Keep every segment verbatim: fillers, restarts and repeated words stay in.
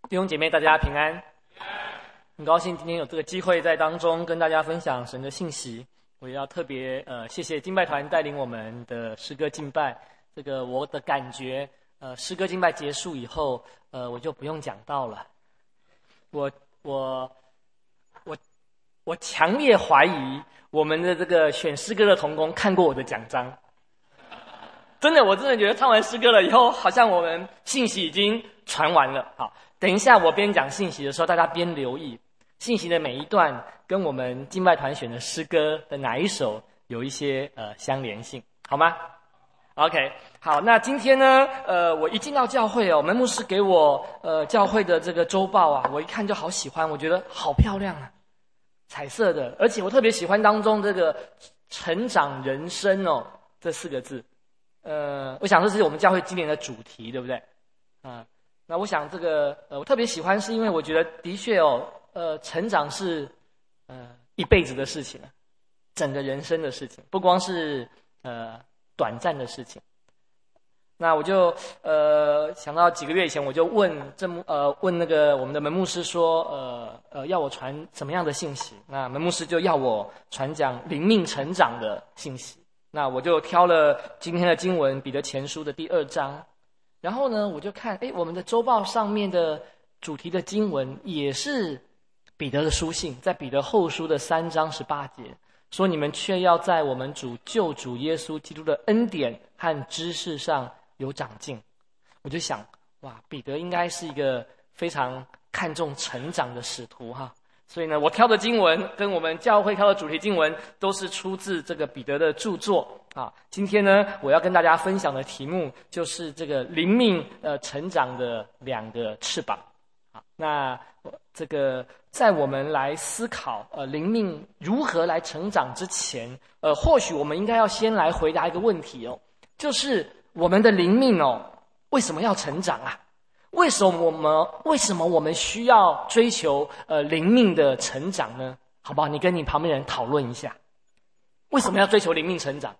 弟兄姐妹，大家平安。很高兴今天有这个机会在当中跟大家分享神的信息。我也要特别呃谢谢敬拜团带领我们的诗歌敬拜。这个我的感觉，呃，诗歌敬拜结束以后，呃，我就不用讲道了。我我我我强烈怀疑我们的这个选诗歌的同工看过我的讲章。真的，我真的觉得唱完诗歌了以后，好像我们信息已经传完了。好，等一下我边讲信息的时候，大家边留意信息的每一段跟我们敬拜团选的诗歌的哪一首有一些呃相连性，好吗 ？OK， 好，那今天呢，呃，我一进到教会哦，门牧师给我呃教会的这个周报啊，我一看就好喜欢，我觉得好漂亮啊，彩色的，而且我特别喜欢当中这个成长人生哦这四个字。呃，我想这是我们教会今年的主题，对不对？啊、呃，那我想这个呃，我特别喜欢，是因为我觉得的确哦，呃，成长是呃一辈子的事情，整个人生的事情，不光是呃短暂的事情。那我就呃想到几个月以前，我就问正呃问那个我们的门牧师说，呃呃要我传什么样的信息？那门牧师就要我传讲灵命成长的信息。那我就挑了今天的经文，彼得前书的第二章。然后呢，我就看，诶，我们的周报上面的主题的经文也是彼得的书信，在彼得后书的三章十八节，说你们却要在我们主救主耶稣基督的恩典和知识上有长进。我就想，哇，彼得应该是一个非常看重成长的使徒哈。所以呢，我挑的经文跟我们教会挑的主题经文都是出自这个彼得的著作啊。今天呢，我要跟大家分享的题目就是这个灵命呃成长的两个翅膀。好，那这个在我们来思考呃灵命如何来成长之前，呃，或许我们应该要先来回答一个问题哦，就是我们的灵命哦，为什么要成长啊？为什么我们为什么我们需要追求呃灵命的成长呢？好不好？你跟你旁边人讨论一下，为什么要追求灵命成长？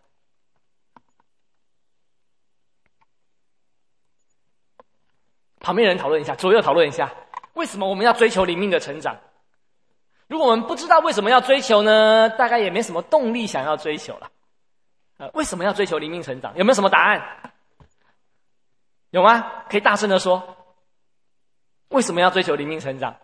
旁边人讨论一下，左右讨论一下，为什么我们要追求灵命的成长？如果我们不知道为什么要追求呢，大概也没什么动力想要追求了。呃，为什么要追求灵命成长？有没有什么答案？有吗？可以大声的说。为什么要追求灵命成长？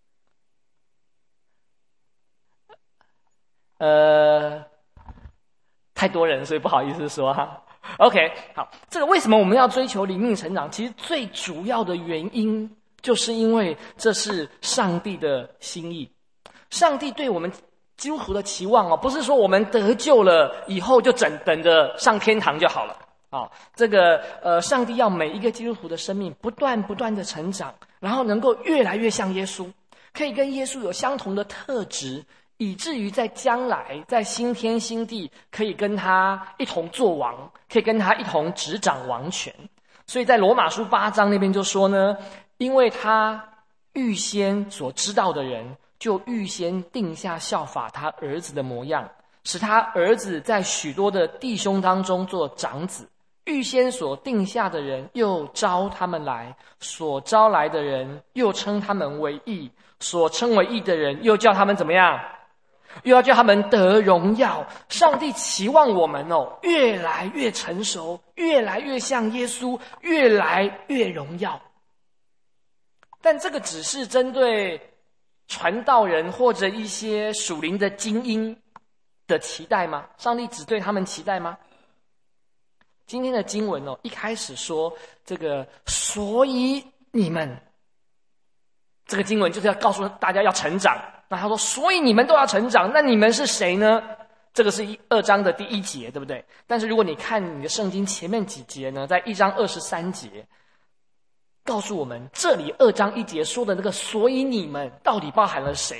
呃，太多人，所以不好意思说哈。OK， 好，这个为什么我们要追求灵命成长？其实最主要的原因，就是因为这是上帝的心意。上帝对我们基督徒的期望哦，不是说我们得救了以后就等等着上天堂就好了。好，这个呃，上帝要每一个基督徒的生命不断不断的成长，然后能够越来越像耶稣，可以跟耶稣有相同的特质，以至于在将来在新天新地可以跟他一同作王，可以跟他一同执掌王权。所以在罗马书八章那边就说呢，因为他预先所知道的人，就预先定下效法他儿子的模样，使他儿子在许多的弟兄当中做长子。预先所定下的人，又招他们来；所招来的人，又称他们为义；所称为义的人，又叫他们怎么样？又要叫他们得荣耀。上帝期望我们哦，越来越成熟，越来越像耶稣，越来越荣耀。但这个只是针对传道人或者一些属灵的精英的期待吗？上帝只对他们期待吗？今天的经文哦，一开始说这个，所以你们，这个经文就是要告诉大家要成长。那他说，所以你们都要成长，那你们是谁呢？这个是一二章的第一节，对不对？但是如果你看你的圣经前面几节呢，在一章二十三节，告诉我们这里二章一节说的那个，所以你们到底包含了谁？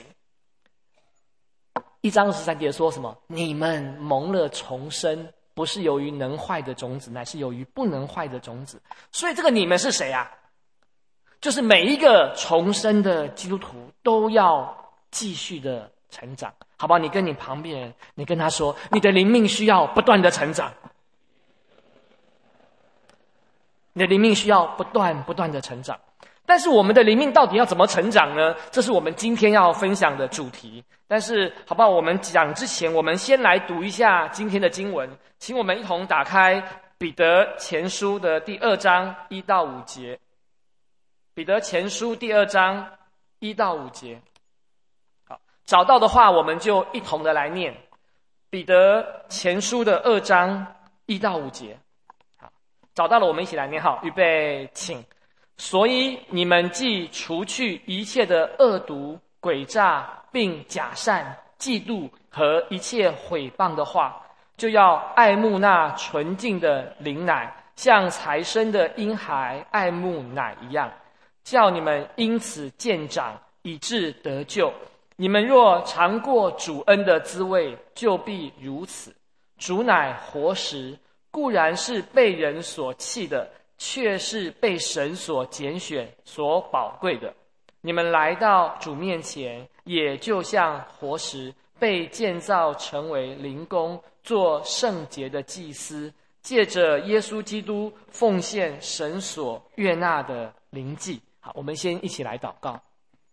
一章二十三节说什么？你们蒙了重生。不是由于能坏的种子，乃是由于不能坏的种子。所以这个你们是谁啊？就是每一个重生的基督徒都要继续的成长，好不好？你跟你旁边人，你跟他说，你的灵命需要不断的成长，你的灵命需要不断不断的成长。 但是我们的灵命到底要怎么成长呢？这是我们今天要分享的主题。但是好不好，我们讲之前，我们先来读一下今天的经文，请我们一同打开彼得前书的第二章一到五节。彼得前书第二章一到五节。好，找到的话我们就一同的来念彼得前书的二章一到五节。好，找到了我们一起来念。好，预备请。所以你们既除去一切的恶毒、诡诈，并假善、嫉妒和一切毁谤的话，就要爱慕那纯净的灵奶，像才生的婴孩爱慕奶一样，叫你们因此渐长，以致得救。你们若尝过主恩的滋味，就必如此。主乃活石，固然是被人所弃的，却是被神所拣选、所宝贵的。你们来到主面前，也就像活石，被建造成为灵宫，做圣洁的祭司，借着耶稣基督奉献神所悦纳的灵祭。好，我们先一起来祷告。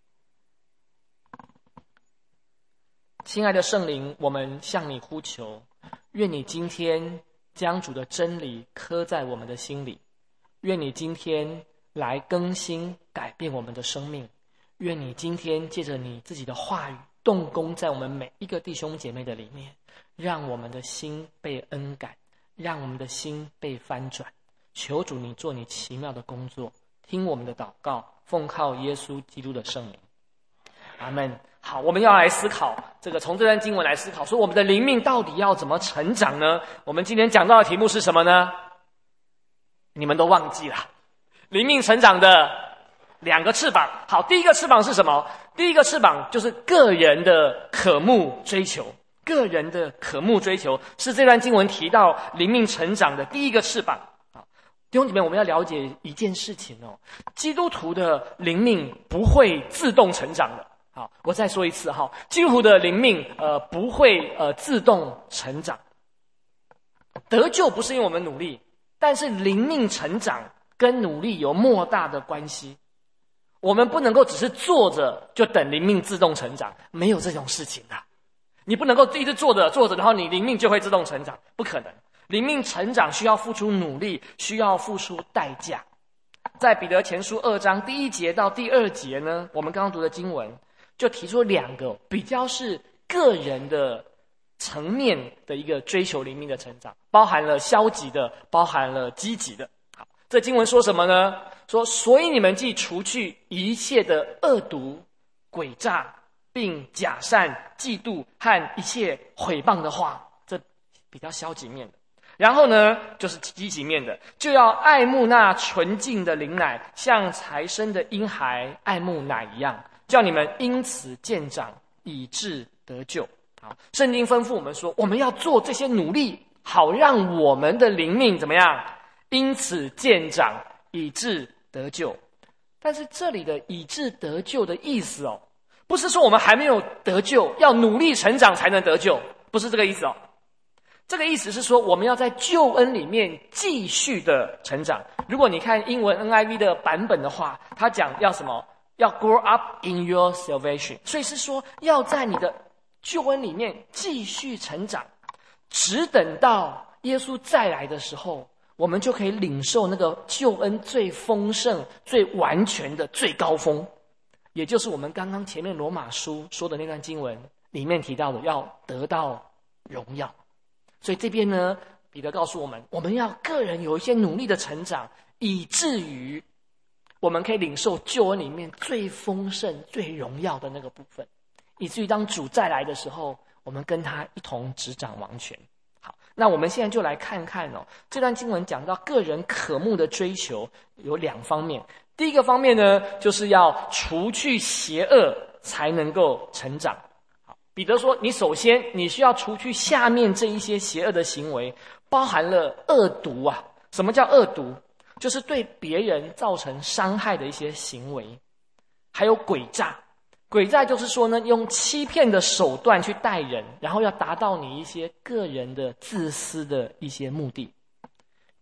亲爱的圣灵，我们向你呼求，愿你今天将主的真理刻在我们的心里，愿你今天来更新改变我们的生命，愿你今天借着你自己的话语动工在我们每一个弟兄姐妹的里面，让我们的心被恩感，让我们的心被翻转。求主你做你奇妙的工作，听我们的祷告，奉靠耶稣基督的圣名，阿们。好，我们要来思考这个，从这段经文来思考，说我们的灵命到底要怎么成长呢？我们今天讲到的题目是什么呢？你们都忘记了，灵命成长的两个翅膀。好，第一个翅膀是什么？第一个翅膀就是个人的渴慕追求。个人的渴慕追求是这段经文提到灵命成长的第一个翅膀。弟兄姐妹，我们要了解一件事情哦，基督徒的灵命不会自动成长的。好，我再说一次哈，基督徒的灵命呃不会呃自动成长。得救不是因为我们努力，但是灵命成长跟努力有莫大的关系。我们不能够只是坐着就等灵命自动成长，没有这种事情的。你不能够一直坐着坐着，然后你灵命就会自动成长，不可能。灵命成长需要付出努力，需要付出代价。在彼得前书二章第一节到第二节呢，我们刚刚读的经文就提出两个比较是个人的层面的一个追求灵命的成长，包含了消极的，包含了积极的。好，这经文说什么呢？说，所以你们既除去一切的恶毒、诡诈，并假善、嫉妒和一切毁谤的话，这比较消极面的。然后呢，就是积极面的，就要爱慕那纯净的灵奶，像才生的婴孩爱慕奶一样，叫你们因此渐长，以致得救。好，圣经吩咐我们说，我们要做这些努力，好让我们的灵命怎么样？因此渐长，以致得救。但是这里的以致得救的意思哦，不是说我们还没有得救，要努力成长才能得救，不是这个意思哦。这个意思是说，我们要在救恩里面继续的成长。如果你看英文 N I V 的版本的话，它讲要什么？要 grow up in your salvation。所以是说，要在你的救恩里面继续成长，只等到耶稣再来的时候，我们就可以领受那个救恩最丰盛、最完全的最高峰，也就是我们刚刚前面罗马书说的那段经文里面提到的，要得到荣耀。所以这边呢，彼得告诉我们，我们要个人有一些努力的成长，以至于我们可以领受救恩里面最丰盛、最荣耀的那个部分，以至于当主再来的时候，我们跟他一同执掌王权。好，那我们现在就来看看哦，这段经文讲到个人渴慕的追求有两方面。第一个方面呢，就是要除去邪恶才能够成长。彼得说，你首先你需要除去下面这一些邪恶的行为，包含了恶毒啊。什么叫恶毒？就是对别人造成伤害的一些行为，还有诡诈。诡诈就是说呢，用欺骗的手段去待人，然后要达到你一些个人的自私的一些目的。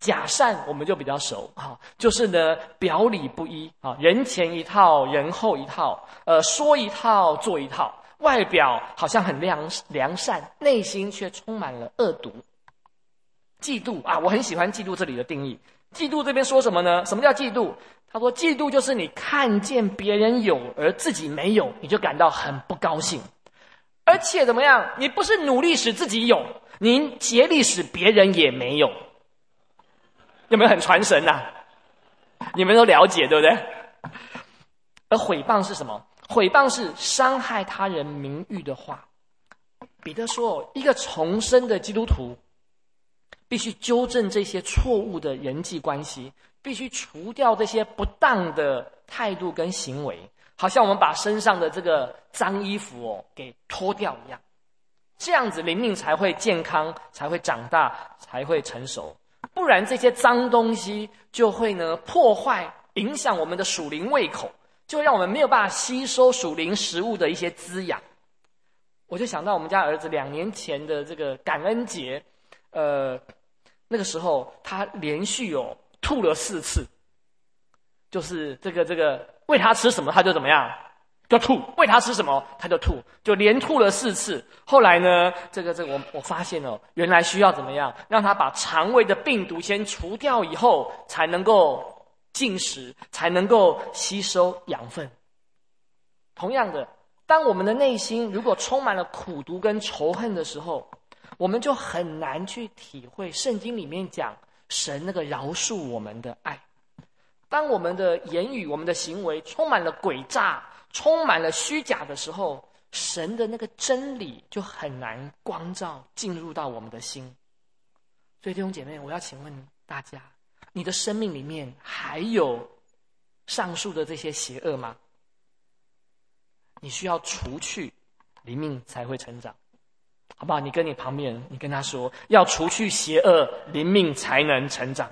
假善我们就比较熟啊，就是呢表里不一啊，人前一套，人后一套，呃，说一套做一套，外表好像很良良善，内心却充满了恶毒。嫉妒啊，我很喜欢嫉妒这里的定义。嫉妒这边说什么呢？什么叫嫉妒？他说嫉妒就是你看见别人有而自己没有，你就感到很不高兴，而且怎么样？你不是努力使自己有，你竭力使别人也没有。有没有很传神啊？你们都了解对不对？而毁谤是什么？毁谤是伤害他人名誉的话。彼得说，一个重生的基督徒必须纠正这些错误的人际关系，必须除掉这些不当的态度跟行为，好像我们把身上的这个脏衣服哦给脱掉一样，这样子灵命才会健康，才会长大，才会成熟。不然这些脏东西就会呢破坏影响我们的属灵胃口，就让我们没有办法吸收属灵食物的一些滋养。我就想到我们家儿子两年前的这个感恩节，呃，那个时候他连续有吐了四次，就是这个这个喂他吃什么他就怎么样就吐，喂他吃什么他就吐，就连吐了四次。后来呢，这个这个我我发现哦，原来需要怎么样，让他把肠胃的病毒先除掉以后，才能够进食，才能够吸收养分。同样的，当我们的内心如果充满了苦毒跟仇恨的时候，我们就很难去体会圣经里面讲神那个饶恕我们的爱。当我们的言语、我们的行为充满了诡诈，充满了虚假的时候，神的那个真理就很难光照进入到我们的心。所以弟兄姐妹，我要请问大家，你的生命里面还有上述的这些邪恶吗？你需要除去，灵命才会成长，好不好？你跟你旁边人，你跟他说，要除去邪恶，灵命才能成长，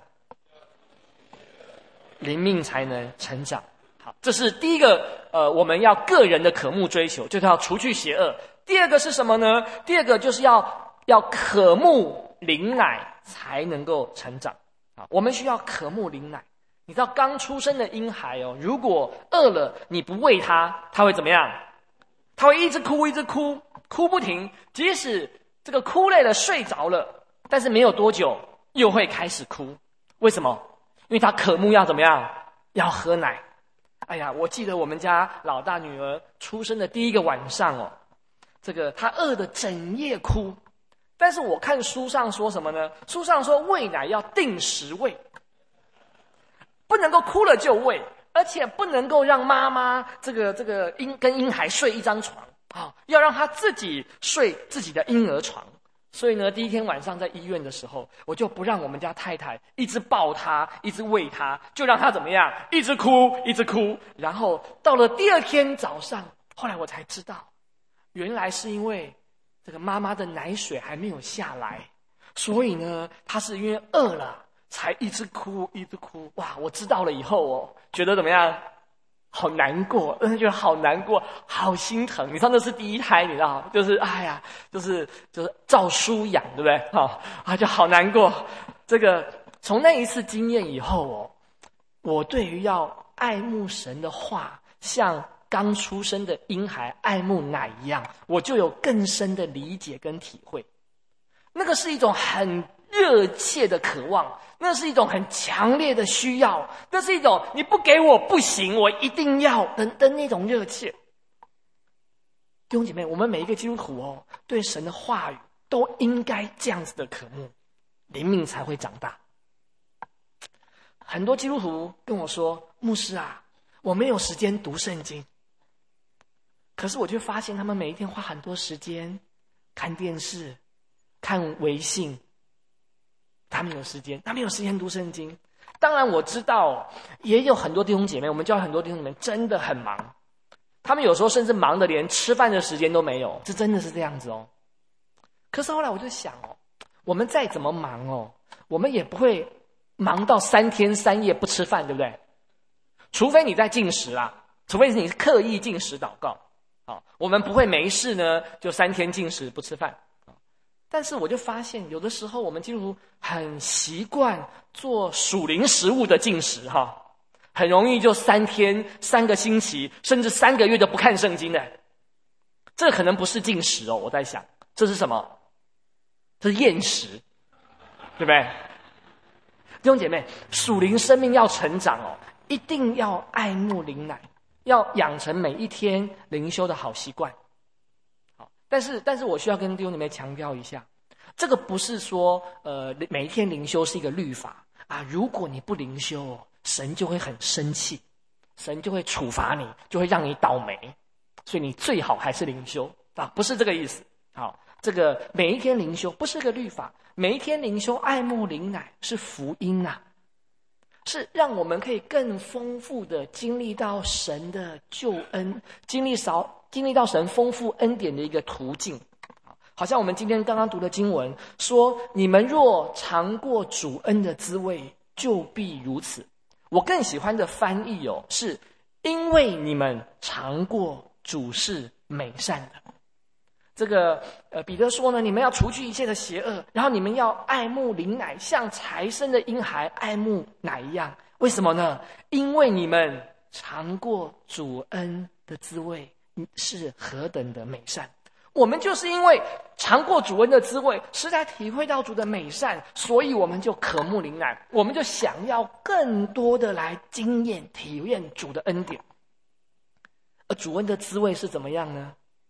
灵命才能成长。好，这是第一个，呃，我们要个人的渴慕追求，就是要除去邪恶。第二个是什么呢？第二个就是要要渴慕灵奶才能够成长。啊，我们需要渴慕灵奶。你知道刚出生的婴孩哦，如果饿了你不喂他，他会怎么样？他会一直哭，一直哭，哭不停。即使这个哭累了睡着了，但是没有多久又会开始哭。为什么？因为他渴慕要怎么样？要喝奶。哎呀，我记得我们家老大女儿出生的第一个晚上哦，这个她饿得整夜哭。但是我看书上说什么呢？书上说喂奶要定时喂，不能够哭了就喂，而且不能够让妈妈这个这个婴跟婴孩睡一张床啊、哦，要让她自己睡自己的婴儿床。所以呢，第一天晚上在医院的时候，我就不让我们家太太一直抱她，一直喂她，就让她怎么样，一直哭，一直哭。然后到了第二天早上，后来我才知道，原来是因为这个妈妈的奶水还没有下来，所以呢，她是因为饿了才一直哭，一直哭。哇，我知道了以后哦，觉得怎么样？好难过，真的觉得好难过，好心疼。你知道那是第一胎，你知道，就是哎呀，就是就是照书养，对不对？好啊，就好难过。这个从那一次经验以后哦，我对于要爱慕神的话，像刚出生的婴孩爱慕奶一样，我就有更深的理解跟体会。那个是一种很热切的渴望，那是一种很强烈的需要，那是一种你不给我不行，我一定要的的那种热切。弟兄姐妹，我们每一个基督徒哦，对神的话语都应该这样子的渴慕，灵命才会长大。很多基督徒跟我说，牧师啊，我没有时间读圣经。可是我就发现他们每一天花很多时间看电视、看微信，他们有时间，他们有时间读圣经。当然我知道也有很多弟兄姐妹，我们教很多弟兄姐妹真的很忙，他们有时候甚至忙得连吃饭的时间都没有，这真的是这样子哦。可是后来我就想哦，我们再怎么忙哦，我们也不会忙到三天三夜不吃饭，对不对？除非你在禁食啦，除非你是刻意禁食祷告。好，我们不会没事呢就三天禁食不吃饭。 但是我就发现，有的时候我们基督徒很习惯做属灵食物的进食哈，很容易就三天、三个星期，甚至三个月就不看圣经的。这可能不是进食哦，我在想，这是什么？这是厌食，对不对？弟兄姐妹，属灵生命要成长哦，一定要爱慕灵奶，要养成每一天灵修的好习惯。好，但是，但是我需要跟弟兄姐妹强调一下，这个不是说，呃，每一天灵修是一个律法啊。如果你不灵修哦，神就会很生气，神就会处罚你，就会让你倒霉。所以你最好还是灵修啊，不是这个意思。好，这个每一天灵修不是个律法，每一天灵修爱慕灵奶是福音呐、啊，是让我们可以更丰富的经历到神的救恩，经历少经历到神丰富恩典的一个途径。好像我们今天刚刚读的经文说：“你们若尝过主恩的滋味，就必如此。”我更喜欢的翻译哦，是因为你们尝过。主是美善的，这个呃，彼得说呢，你们要除去一切的邪恶，然后你们要爱慕灵奶，像才生的婴孩爱慕奶一样。为什么呢？因为你们尝过主恩的滋味，是何等的美善。我们就是因为尝过主恩的滋味，实在体会到主的美善，所以我们就渴慕灵奶，我们就想要更多的来经验体验主的恩典。而主恩的滋味是怎么样呢？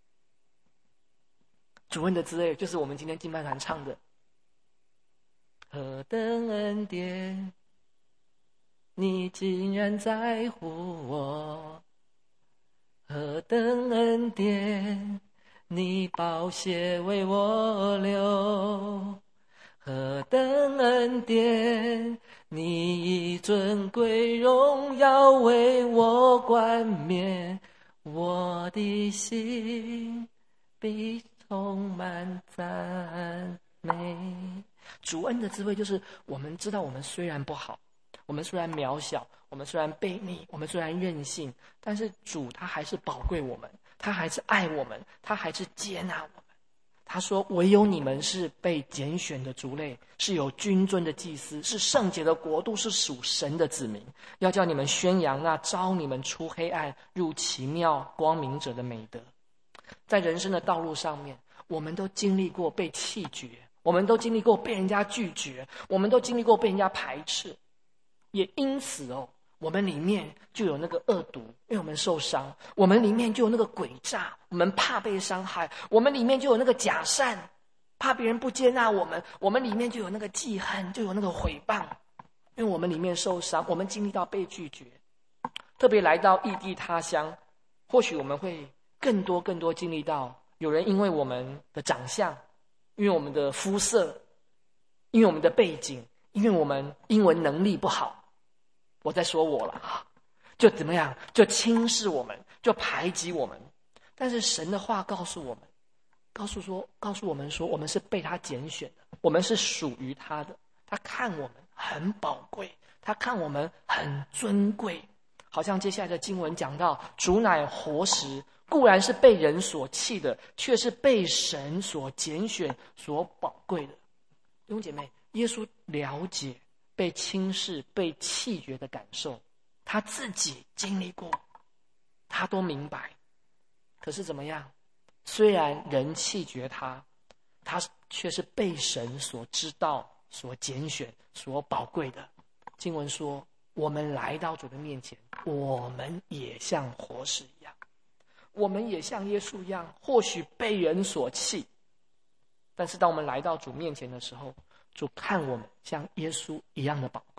主恩的滋味就是我们今天敬拜团唱的：何等恩典，你竟然在乎我；何等恩典，你宝血为我流；何等恩典，你以尊贵荣耀为我冠冕。我的心必充满赞美。主恩的滋味就是我们知道我们虽然不好，我们虽然渺小，我们虽然悖逆，我们虽然任性，但是主他还是宝贵我们，他还是爱我们，他还是接纳我们。他说：“唯有你们是被拣选的族类，是有君尊的祭司，是圣洁的国度，是属神的子民。要叫你们宣扬那召你们出黑暗入奇妙光明者的美德。”在人生的道路上面，我们都经历过被弃绝，我们都经历过被人家拒绝，我们都经历过被人家排斥，也因此哦，我们里面就有那个恶毒，因为我们受伤；我们里面就有那个诡诈，我们怕被伤害；我们里面就有那个假善，怕别人不接纳我们；我们里面就有那个记恨，就有那个毁谤，因为我们里面受伤，我们经历到被拒绝。特别来到异地他乡，或许我们会更多更多经历到有人因为我们的长相，因为我们的肤色，因为我们的背景，因为我们英文能力不好，我在说我了，就怎么样，就轻视我们，就排挤我们。但是神的话告诉我们，告诉说，告诉我们说，我们是被他拣选的，我们是属于他的。他看我们很宝贵，他看我们很尊贵。好像接下来的经文讲到，主乃活石，固然是被人所弃的，却是被神所拣选、所宝贵的。弟兄姐妹，耶稣了解被轻视、被弃绝的感受，他自己经历过，他都明白。可是怎么样？虽然人弃绝他，他却是被神所知道、所拣选、所宝贵的。经文说，我们来到主的面前，我们也像活石一样，我们也像耶稣一样，或许被人所弃，但是当我们来到主面前的时候，主看我们像耶稣一样的宝贵。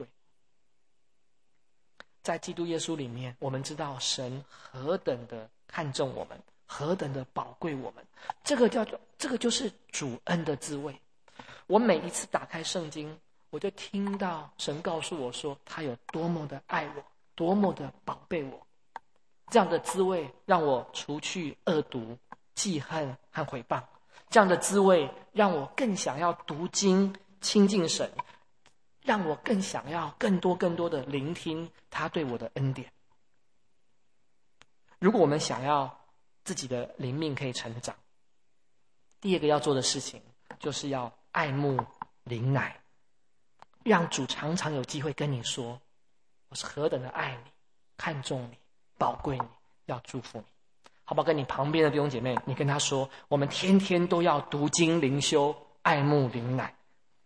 在基督耶稣里面，我们知道神何等的看重我们，何等的宝贵我们。这个叫做，这个就是主恩的滋味。我每一次打开圣经，我就听到神告诉我说，他有多么的爱我，多么的宝贝我。这样的滋味让我除去恶毒、记恨和毁谤。这样的滋味让我更想要读经、亲近神，让我更想要更多更多的聆听他对我的恩典。如果我们想要自己的灵命可以成长，第二个要做的事情就是要爱慕领奶，让主常常有机会跟你说，我是何等的爱你，看重你，宝贵你，要祝福你。好不好？跟你旁边的弟兄姐妹，你跟他说，我们天天都要读经灵修，爱慕领奶。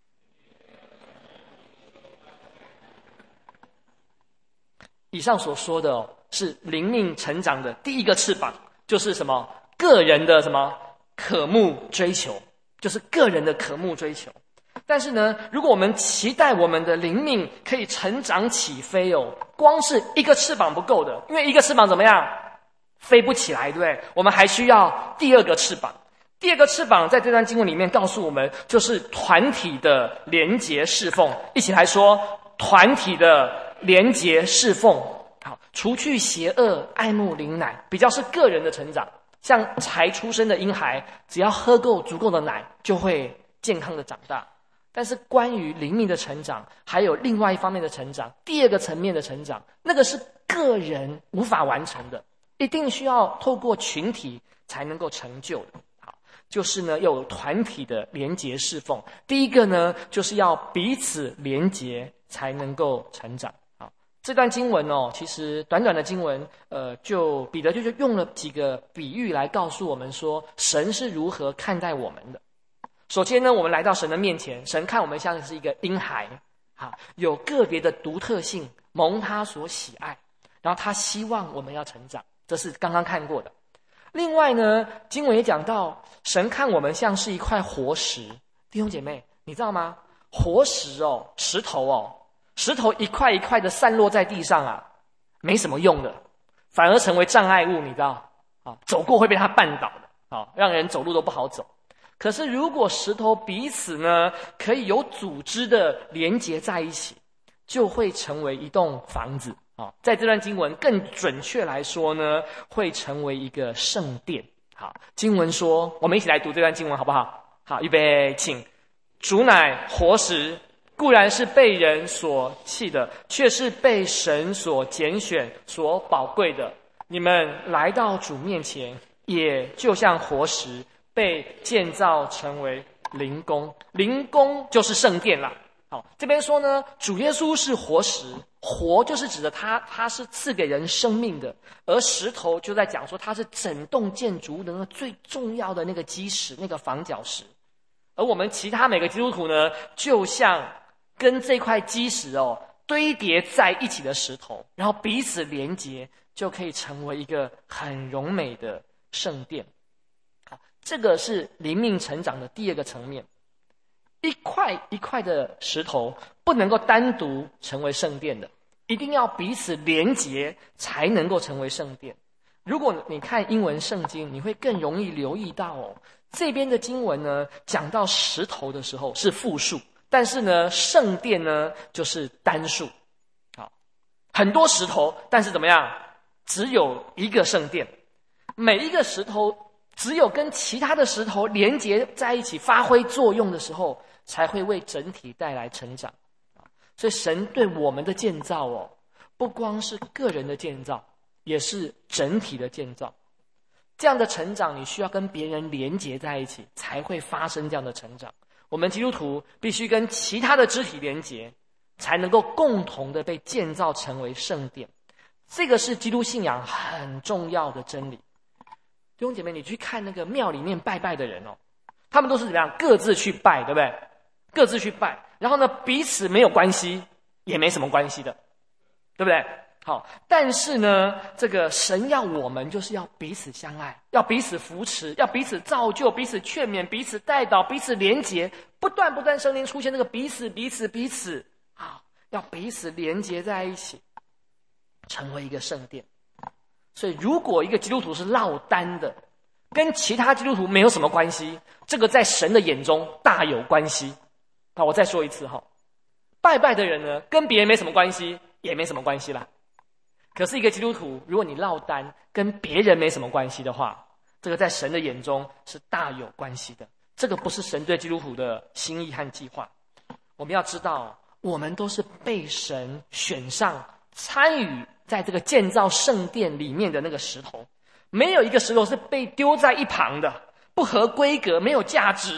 以上所说的、哦、是灵命成长的第一个翅膀，就是什么？个人的什么渴慕追求，就是个人的渴慕追求。但是呢，如果我们期待我们的灵命可以成长起飞哦，光是一个翅膀不够的，因为一个翅膀怎么样？飞不起来，对不对？我们还需要第二个翅膀。第二个翅膀在这段经文里面告诉我们，就是团体的连结侍奉。一起来说，团体的连结侍奉。好，除去邪恶，爱慕灵奶，比较是个人的成长。像才出生的婴孩，只要喝够足够的奶，就会健康的长大。但是关于灵命的成长，还有另外一方面的成长，第二个层面的成长，那个是个人无法完成的，一定需要透过群体才能够成就的。好，就是呢，要有团体的连结侍奉。第一个呢，就是要彼此连结才能够成长。好，这段经文哦，其实短短的经文，呃，就彼得就用了几个比喻来告诉我们说，神是如何看待我们的。首先呢，我们来到神的面前，神看我们像是一个婴孩，好，有个别的独特性，蒙他所喜爱，然后他希望我们要成长，这是刚刚看过的。另外呢，经文也讲到，神看我们像是一块活石。弟兄姐妹，你知道吗？活石哦，石头哦，石头一块一块的散落在地上啊，没什么用的，反而成为障碍物，你知道啊，走过会被它绊倒的，啊，让人走路都不好走。可是如果石头彼此呢，可以有组织的连结在一起，就会成为一栋房子啊。在这段经文更准确来说呢，会成为一个圣殿。好，经文说，我们一起来读这段经文好不好？好，预备，请。主乃活石，固然是被人所弃的，却是被神所拣选、所宝贵的。你们来到主面前，也就像活石，被建造成为灵宫。灵宫就是圣殿啦。好，这边说呢，主耶稣是活石，活就是指的他，他是赐给人生命的，而石头就在讲说他是整栋建筑物的那个最重要的那个基石，那个房角石。而我们其他每个基督徒呢，就像跟这块基石哦堆叠在一起的石头，然后彼此连结，就可以成为一个很荣美的圣殿。这个是灵命成长的第二个层面。一块一块的石头不能够单独成为圣殿的，一定要彼此连结才能够成为圣殿。如果你看英文圣经，你会更容易留意到哦，这边的经文呢，讲到石头的时候是复数，但是呢，圣殿呢就是单数。好，很多石头，但是怎么样？只有一个圣殿。每一个石头只有跟其他的石头连结在一起，发挥作用的时候，才会为整体带来成长。所以神对我们的建造哦，不光是个人的建造，也是整体的建造。这样的成长，你需要跟别人连结在一起，才会发生这样的成长。我们基督徒必须跟其他的肢体连结，才能够共同的被建造成为圣殿。这个是基督信仰很重要的真理。弟兄姐妹，你去看那个庙里面拜拜的人哦，他们都是怎么样？各自去拜，对不对？各自去拜，然后呢，彼此没有关系，也没什么关系的，对不对？好，但是呢，这个神要我们就是要彼此相爱，要彼此扶持，要彼此造就，彼此劝勉，彼此带导，彼此连结，不断不断圣灵出现那个彼此彼此彼此，好，要彼此连结在一起，成为一个圣殿。所以如果一个基督徒是落单的，跟其他基督徒没有什么关系，这个在神的眼中大有关系。好，我再说一次哈，拜拜的人呢，跟别人没什么关系，也没什么关系啦。可是一个基督徒，如果你落单，跟别人没什么关系的话，这个在神的眼中是大有关系的。这个不是神对基督徒的心意和计划。我们要知道，我们都是被神选上，参与在这个建造圣殿里面的那个石头。没有一个石头是被丢在一旁的，不合规格，没有价值，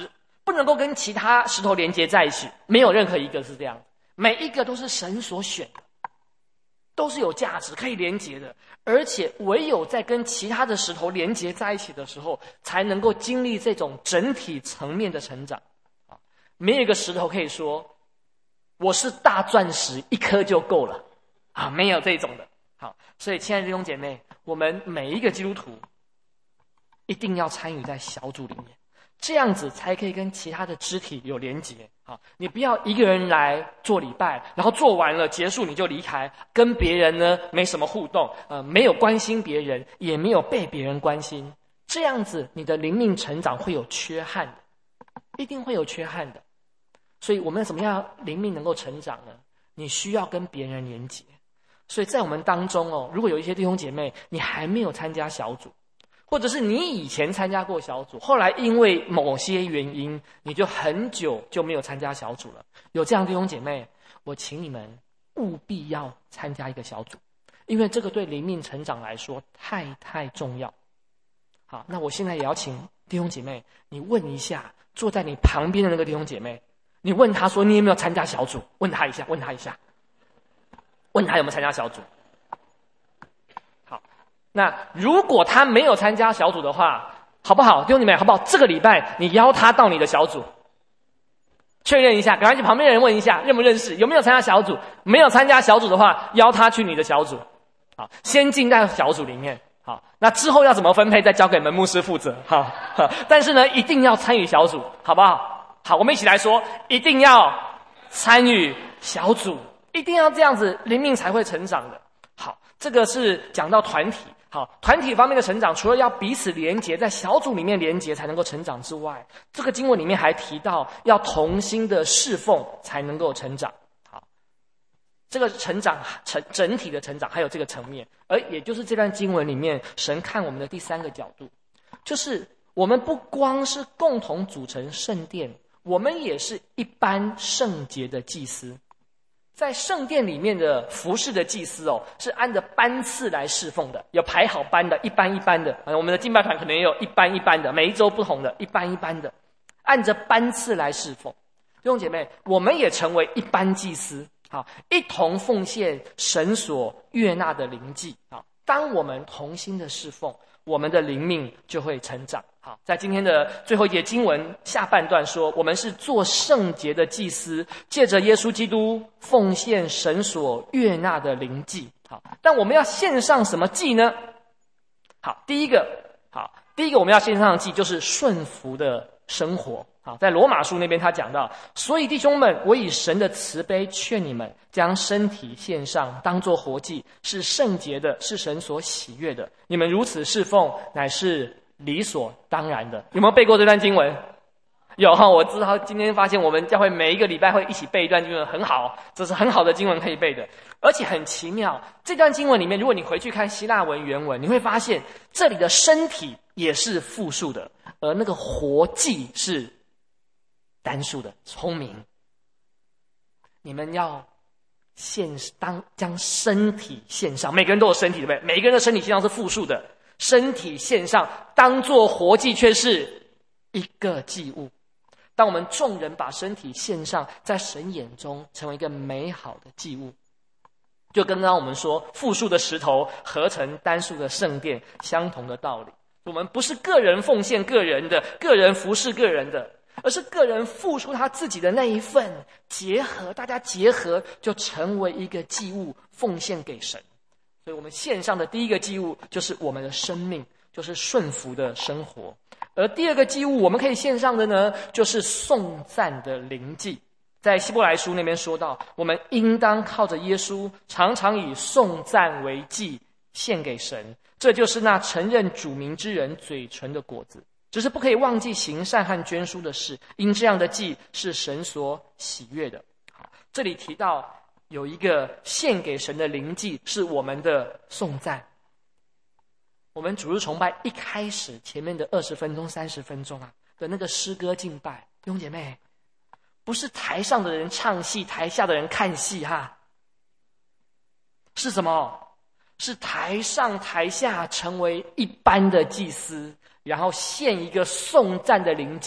不能够跟其他石头连接在一起，没有任何一个是这样，每一个都是神所选的，都是有价值可以连接的，而且唯有在跟其他的石头连接在一起的时候，才能够经历这种整体层面的成长。没有一个石头可以说我是大钻石一颗就够了啊，没有这种的。好，所以亲爱的弟兄姐妹，我们每一个基督徒一定要参与在小组里面，这样子才可以跟其他的肢体有连结。好，你不要一个人来做礼拜，然后做完了结束你就离开，跟别人呢没什么互动，呃，没有关心别人，也没有被别人关心，这样子你的灵命成长会有缺憾的，一定会有缺憾的。所以我们怎么样灵命能够成长呢？你需要跟别人连结。所以在我们当中哦，如果有一些弟兄姐妹你还没有参加小组，或者是你以前参加过小组，后来因为某些原因你就很久就没有参加小组了，有这样的弟兄姐妹，我请你们务必要参加一个小组，因为这个对灵命成长来说太太重要。好，那我现在也要请弟兄姐妹，你问一下坐在你旁边的那个弟兄姐妹，你问他说你有没有参加小组，问他一下问他一下问他有没有参加小组。好，那如果他没有参加小组的话，好不好？弟兄姐妹好不好？这个礼拜你邀他到你的小组，确认一下，赶快去旁边的人问一下认不认识，有没有参加小组。没有参加小组的话，邀他去你的小组。好，先进在小组里面。好，那之后要怎么分配再交给门牧师负责。好，但是呢一定要参与小组，好不好？好，我们一起来说，一定要参与小组，一定要这样子，灵命才会成长的。好，这个是讲到团体。好，团体方面的成长，除了要彼此连结，在小组里面连结才能够成长之外，这个经文里面还提到要同心的侍奉才能够成长。好，这个成长成整体的成长还有这个层面，而也就是这段经文里面神看我们的第三个角度，就是我们不光是共同组成圣殿，我们也是一般圣洁的祭司。在圣殿里面的服侍的祭司哦，是按着班次来侍奉的，有排好班的，一班一班的。我们的敬拜团可能也有一班一班的，每一周不同的，一班一班的，按着班次来侍奉。弟兄姐妹，我们也成为一班祭司，好，一同奉献神所悦纳的灵祭。好，当我们同心的侍奉，我们的灵命就会成长。好，在今天的最后一节经文下半段说，我们是做圣洁的祭司，借着耶稣基督奉献神所悦纳的灵祭。好，但我们要献上什么祭呢？好，第一个，好，第一个我们要献上的祭就是顺服的生活。好，在罗马书那边他讲到，所以弟兄们，我以神的慈悲劝你们，将身体献上，当作活祭，是圣洁的，是神所喜悦的。你们如此侍奉，乃是理所当然的。有没有背过这段经文？有哈，我知道今天发现我们教会每一个礼拜会一起背一段经文，很好，这是很好的经文可以背的。而且很奇妙，这段经文里面，如果你回去看希腊文原文，你会发现这里的身体也是复数的，而那个活祭是单数的。聪明，你们要献当将身体献上，每个人都有身体，对不对？每个人的身体献上是复数的，身体献上当作活祭，却是一个祭物。当我们众人把身体献上，在神眼中成为一个美好的祭物，就跟刚刚我们说复数的石头合成单数的圣殿相同的道理。我们不是个人奉献个人的，个人服侍个人的，而是个人付出他自己的那一份，结合大家结合，就成为一个祭物奉献给神。所以我们献上的第一个祭物就是我们的生命，就是顺服的生活。而第二个祭物我们可以献上的呢，就是颂赞的灵祭。在希伯来书那边说到，我们应当靠着耶稣，常常以颂赞为祭献给神，这就是那承认主名之人嘴唇的果子。只是不可以忘记行善和捐书的事，因这样的祭是神所喜悦的。好，这里提到有一个献给神的灵祭，是我们的颂赞。我们主日崇拜一开始前面的二十分钟、三十分钟啊的那个诗歌敬拜，弟兄姐妹，不是台上的人唱戏，台下的人看戏哈，是什么？是台上台下成为一般的祭司，然后献一个颂赞的灵祭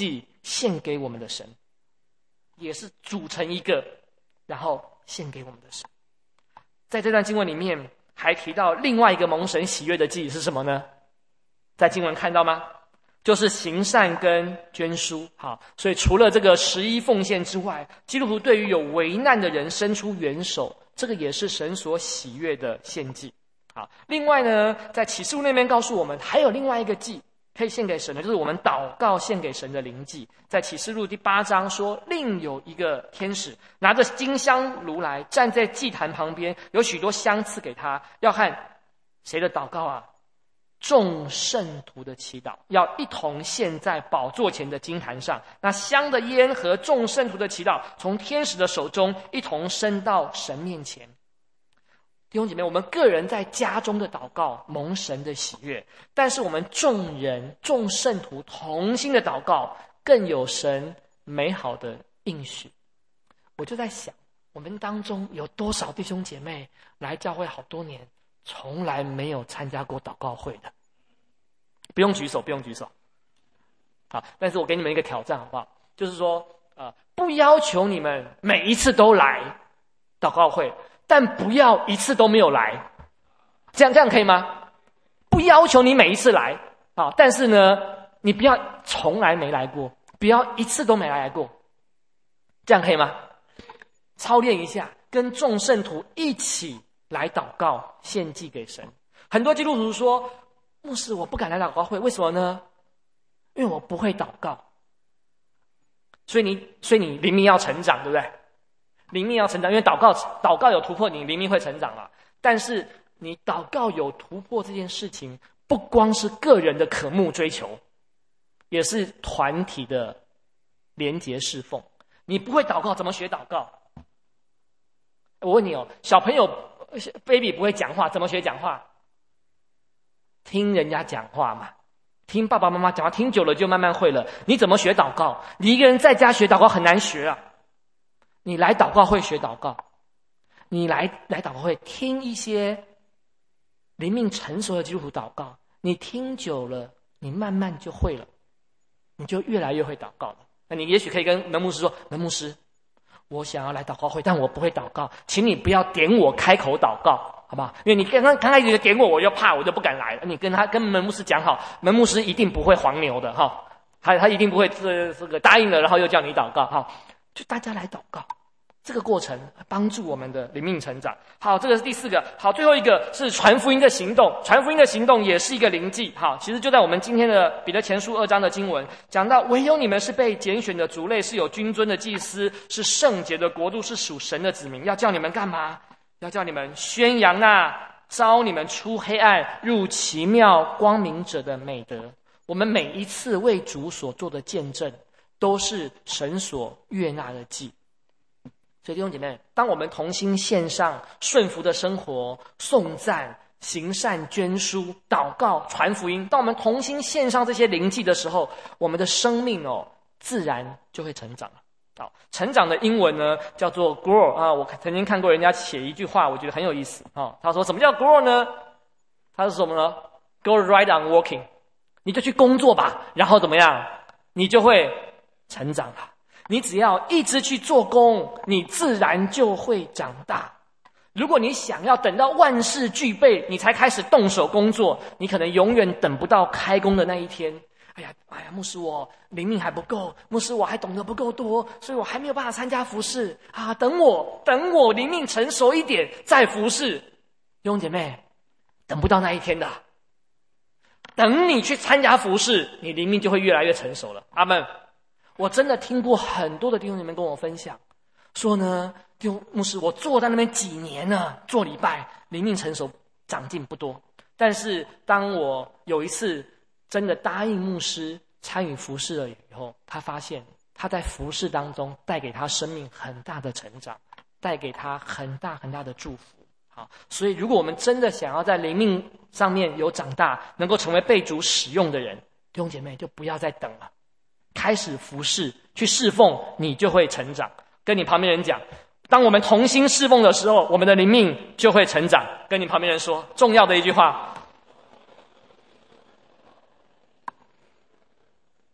献给我们的神，也是组成一个，然后献给我们的神。在这段经文里面还提到另外一个蒙神喜悦的祭是什么呢？在经文看到吗？就是行善跟捐书。好，所以除了这个十一奉献之外，基督徒对于有危难的人伸出援手，这个也是神所喜悦的献祭。好，另外呢，在启示录那边告诉我们，还有另外一个祭可以献给神的，就是我们祷告献给神的灵祭。在启示录第八章说，另有一个天使拿着金香炉来，站在祭坛旁边，有许多香赐给他，要和谁的祷告啊？众圣徒的祈祷，要一同献在宝座前的金坛上。那香的烟和众圣徒的祈祷，从天使的手中一同升到神面前。弟兄姐妹，我们个人在家中的祷告蒙神的喜悦，但是我们众人众圣徒同心的祷告更有神美好的应许。我就在想，我们当中有多少弟兄姐妹来教会好多年，从来没有参加过祷告会的？不用举手，不用举手。好，但是我给你们一个挑战，好不好？就是说，呃，不要求你们每一次都来祷告会，但不要一次都没有来。这样这样可以吗？不要求你每一次来啊，但是呢，你不要从来没来过，不要一次都没来过。这样可以吗？操练一下，跟众圣徒一起来祷告献祭给神。很多基督徒说，牧师，我不敢来祷告会，为什么呢？因为我不会祷告。所以你所以你灵命要成长，对不对？灵命要成长，因为祷告祷告有突破，你灵命会成长嘛。但是你祷告有突破这件事情，不光是个人的渴慕追求，也是团体的连结侍奉。你不会祷告，怎么学祷告？我问你哦，小朋友 baby 不会讲话，怎么学讲话？听人家讲话嘛，听爸爸妈妈讲话，听久了就慢慢会了。你怎么学祷告？你一个人在家学祷告很难学啊。你来祷告会学祷告，你来来祷告会听一些灵命成熟的基督徒祷告，你听久了，你慢慢就会了，你就越来越会祷告了。那你也许可以跟门牧师说，门牧师，我想要来祷告会，但我不会祷告，请你不要点我开口祷告，好不好？因为你刚刚刚开始点我，我就怕，我就不敢来了。你跟他跟门牧师讲好，门牧师一定不会黄牛的哈，他他一定不会这这个答应了，然后又叫你祷告哈。就大家来祷告，这个过程帮助我们的灵命成长。好，这个是第四个。好，最后一个是传福音的行动。传福音的行动也是一个灵祭。好，其实就在我们今天的彼得前书二章的经文讲到，唯有你们是被拣选的族类，是有君尊的祭司，是圣洁的国度，是属神的子民。要叫你们干嘛？要叫你们宣扬那招你们出黑暗入奇妙光明者的美德。我们每一次为主所做的见证，都是神所悦纳的祭。所以弟兄姐妹，当我们同心献上顺服的生活、颂赞、行善、捐书、祷告、传福音，当我们同心献上这些灵祭的时候，我们的生命哦，自然就会成长了。好，成长的英文呢叫做 grow 啊。我曾经看过人家写一句话，我觉得很有意思啊。他说什么叫 grow 呢？他是什么呢 ？Go right on working， 你就去工作吧，然后怎么样？你就会成长了。你只要一直去做工，你自然就会长大。如果你想要等到万事俱备，你才开始动手工作，你可能永远等不到开工的那一天。哎呀，哎呀，牧师，我灵命还不够，牧师，我还懂得不够多，所以我还没有办法参加服事啊！等我，等我灵命成熟一点再服事。弟兄姐妹，等不到那一天的。等你去参加服事，你灵命就会越来越成熟了。阿们。我真的听过很多的弟兄姐妹跟我分享，说呢，弟兄牧师，我坐在那边几年了，做礼拜，灵命成熟，长进不多。但是当我有一次真的答应牧师参与服事了以后，他发现他在服事当中带给他生命很大的成长，带给他很大很大的祝福。好，所以如果我们真的想要在灵命上面有长大，能够成为被主使用的人，弟兄姐妹就不要再等了，开始服事，去侍奉，你就会成长。跟你旁边人讲，当我们同心侍奉的时候，我们的灵命就会成长。跟你旁边人说，重要的一句话。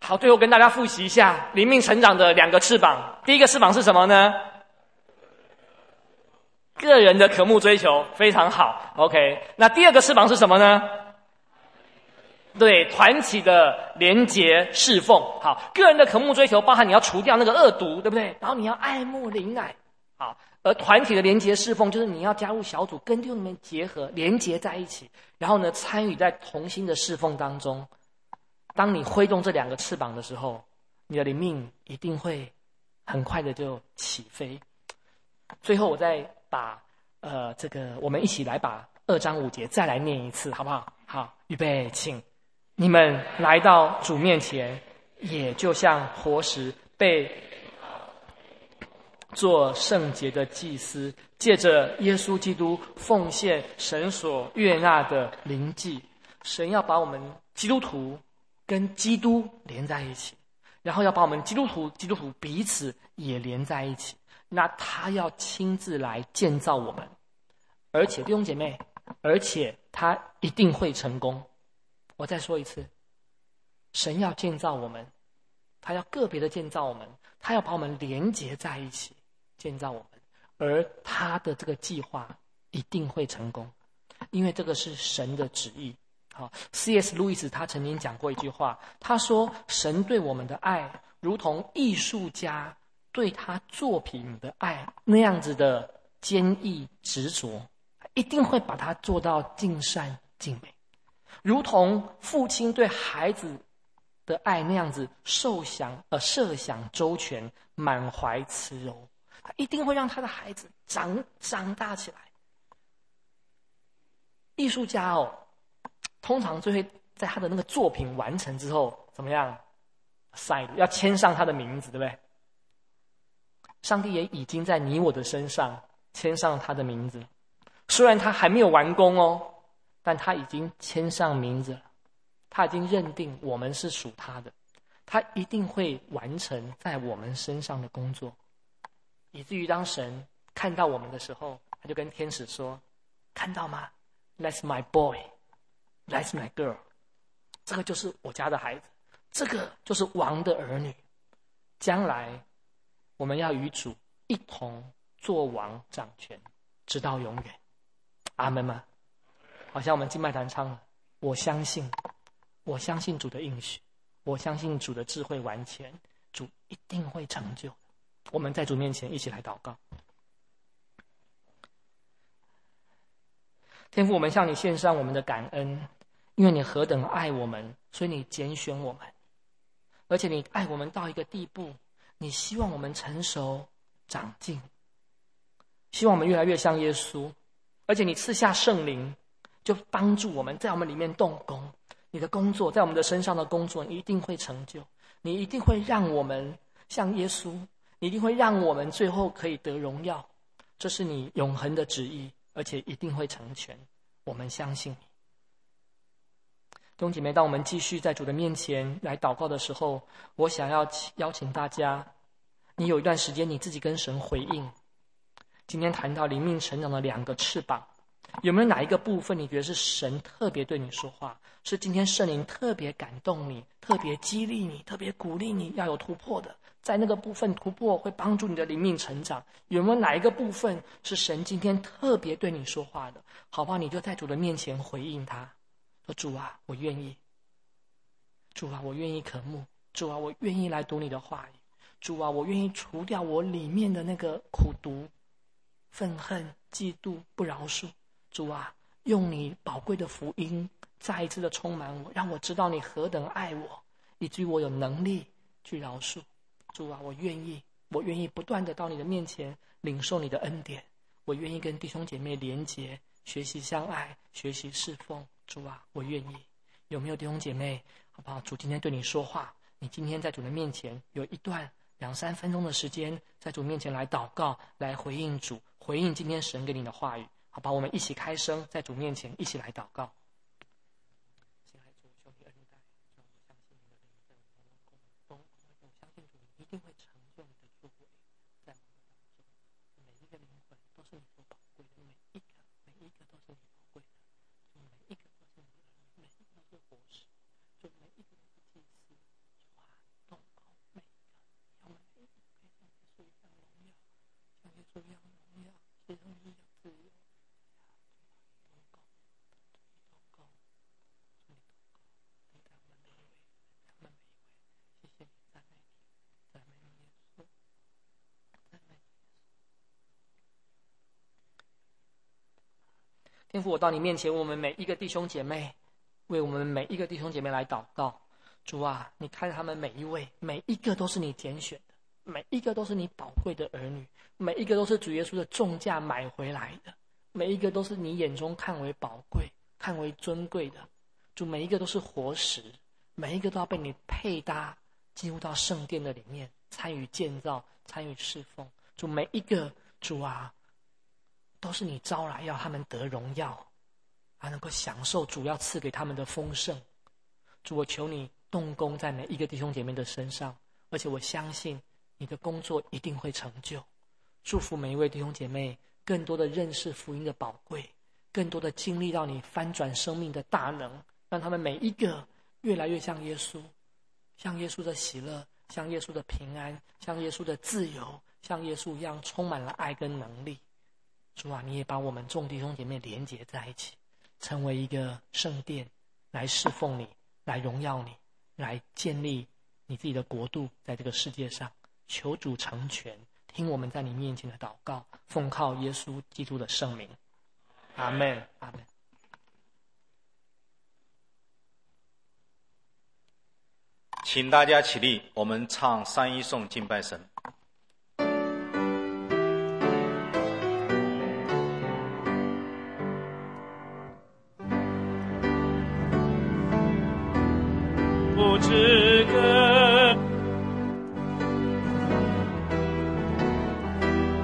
好，最后跟大家复习一下灵命成长的两个翅膀。第一个翅膀是什么呢？个人的渴慕追求，非常好。OK， 那第二个翅膀是什么呢？对，团体的连结侍奉。好，个人的渴慕追求包含你要除掉那个恶毒，对不对？然后你要爱慕灵爱。好，而团体的连结侍奉就是你要加入小组，跟弟兄们结合，连结在一起，然后呢，参与在同心的侍奉当中。当你挥动这两个翅膀的时候，你的灵命一定会很快的就起飞。最后，我再把呃这个，我们一起来把二章五节再来念一次，好不好？好，预备，请。你们来到主面前，也就像活石被做圣洁的祭司，借着耶稣基督奉献神所悦纳的灵祭。神要把我们基督徒跟基督连在一起，然后要把我们基督徒基督徒彼此也连在一起。那他要亲自来建造我们，而且弟兄姐妹，而且他一定会成功。我再说一次，神要建造我们，他要个别的建造我们，他要把我们连结在一起建造我们，而他的这个计划一定会成功，因为这个是神的旨意。好 ，C S 路易斯他曾经讲过一句话，他说：“神对我们的爱，如同艺术家对他作品的爱那样子的坚毅执着，一定会把它做到尽善尽美。如同父亲对孩子的爱那样子受想呃设想周全，满怀慈柔，他一定会让他的孩子长长大起来。艺术家哦，通常就会在他的那个作品完成之后怎么样？晒要签上他的名字，对不对？上帝也已经在你我的身上签上他的名字，虽然他还没有完工哦。但他已经签上名字了，他已经认定我们是属他的，他一定会完成在我们身上的工作，以至于当神看到我们的时候，他就跟天使说：“看到吗 ？That's my boy, that's my girl。这个就是我家的孩子，这个就是王的儿女。将来我们要与主一同做王掌权，直到永远。阿们吗？”好像我们敬拜团唱了，我相信，我相信主的应许，我相信主的智慧完全，主一定会成就。我们在主面前一起来祷告。天父，我们向你献上我们的感恩，因为你何等爱我们，所以你拣选我们，而且你爱我们到一个地步，你希望我们成熟长进，希望我们越来越像耶稣，而且你赐下圣灵，就帮助我们在我们里面动工。你的工作在我们的身上的工作，你一定会成就，你一定会让我们像耶稣，你一定会让我们最后可以得荣耀。这是你永恒的旨意，而且一定会成全。我们相信你。弟兄姐妹，当我们继续在主的面前来祷告的时候，我想要邀请大家，你有一段时间你自己跟神回应。今天谈到灵命成长的两个翅膀，有没有哪一个部分你觉得是神特别对你说话，是今天圣灵特别感动你，特别激励你，特别鼓励你要有突破的，在那个部分突破会帮助你的灵命成长？有没有哪一个部分是神今天特别对你说话的？好不好？你就在主的面前回应他，说：主啊，我愿意。主啊，我愿意渴慕。主啊，我愿意来读你的话语。主啊，我愿意除掉我里面的那个苦毒、愤恨、嫉妒、不饶恕。主啊，用你宝贵的福音再一次的充满我，让我知道你何等爱我，以至于我有能力去饶恕。主啊，我愿意，我愿意不断的到你的面前领受你的恩典，我愿意跟弟兄姐妹连结，学习相爱，学习侍奉。主啊，我愿意。有没有弟兄姐妹，好不好？主今天对你说话，你今天在主的面前有一段两三分钟的时间，在主面前来祷告，来回应主，回应今天神给你的话语。好吧，我们一起开声，在主面前一起来祷告。亲爱的主，求你恩待，让我相信你的灵在我们当中，我相信主一定会成就你的作为，在我们当中，每一个灵魂都是你所宝贵的，每一个每一个都是你宝贵的，每一个都是你的儿女，每一个都是活石，就每一个都是祭司。主啊， 天父，我到你面前，为我们每一个弟兄姐妹，为我们每一个弟兄姐妹来祷告。主啊，你看他们每一位，每一个都是你拣选的，每一个都是你宝贵的儿女，每一个都是主耶稣的重价买回来的，每一个都是你眼中看为宝贵、看为尊贵的。主，每一个都是活石，每一个都要被你配搭进入到圣殿的里面，参与建造，参与侍奉。主，每一个主啊，都是你招来要他们得荣耀，还能够享受主要赐给他们的丰盛。主，我求你动工在每一个弟兄姐妹的身上，而且我相信你的工作一定会成就。祝福每一位弟兄姐妹更多的认识福音的宝贵，更多的经历到你翻转生命的大能，让他们每一个越来越像耶稣，像耶稣的喜乐，像耶稣的平安，像耶稣的自由，像耶稣一样充满了爱跟能力。主啊，你也把我们众弟兄姐妹连结在一起，成为一个圣殿，来侍奉你，来荣耀你，来建立你自己的国度在这个世界上。求主成全，听我们在你面前的祷告，奉靠耶稣基督的圣名，阿们，阿们。 请大家起立，我们唱三一颂敬拜神。